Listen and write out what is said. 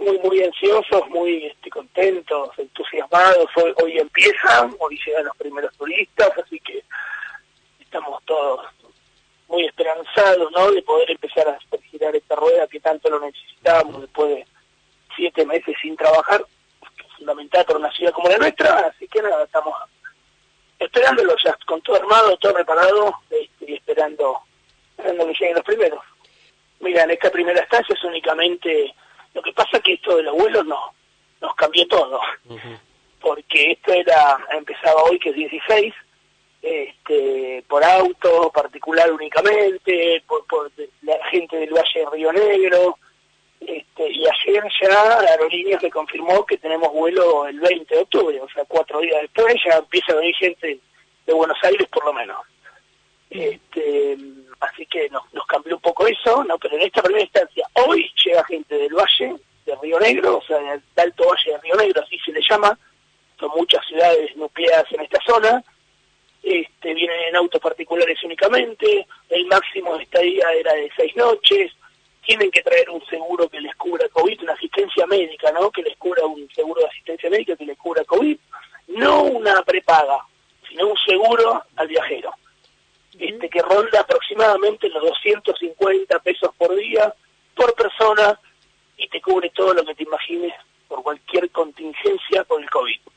muy ansiosos, muy contentos, entusiasmados. Hoy empiezan, hoy llegan los primeros turistas, así que estamos todos muy esperanzados, ¿no?, de poder empezar a girar esta rueda que tanto lo necesitábamos después de 7 meses sin trabajar, que es fundamental para una ciudad como la nuestra. Así que nada, estamos esperándolo ya, con todo armado, todo reparado, y esperando que lleguen los primeros. Mira, en esta primera estancia es únicamente, lo que pasa que esto del abuelo nos cambió todo, porque esto empezaba hoy, que es 16, por auto particular únicamente, por la gente del Valle de Río Negro, y ayer ya Aerolíneas me confirmó que tenemos vuelo el 20 de octubre, o sea, 4 días después ya empieza a venir gente de Buenos Aires por lo menos. Así que nos cambió un poco eso, ¿no? Pero en esta primera instancia, hoy llega gente del Valle de Río Negro, o sea, del Alto Valle de Río Negro, así se le llama, son muchas ciudades nucleadas en esta zona. Vienen en autos particulares únicamente, el máximo de estadía era de 6 noches, tienen que traer un seguro que les cubra COVID, una asistencia médica, ¿no?, que les cubra un seguro de asistencia médica que les cubra COVID, no una prepaga, sino un seguro al viajero, que ronda aproximadamente los 250 pesos por día, por persona, y te cubre todo lo que te imagines por cualquier contingencia por el COVID.